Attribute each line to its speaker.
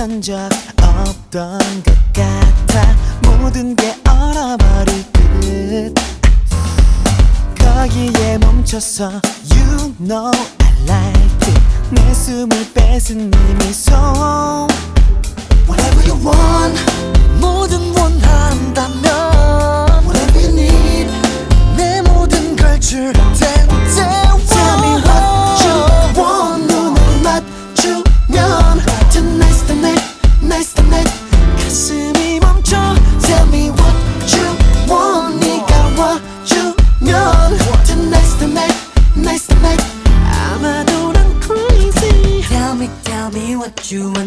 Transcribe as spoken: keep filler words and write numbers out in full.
Speaker 1: 한 적 없던 것 같아. 모든 게 얼어버릴 듯 거기에 멈춰서 You know I like it. 내 숨을 뺏은 네 미소.
Speaker 2: Whatever you want, 뭐든 원한다면 Whatever you need, 내 모든 걸 줄 텐데.
Speaker 1: Tell me what you want. 눈을 맞추면 Tonight's the night, night's the night. 가슴이 멈춰. Tell me what you want. 네가 와주면 Tonight's the night, night's the night. 아마도 난 crazy.
Speaker 2: Tell me, tell me what you want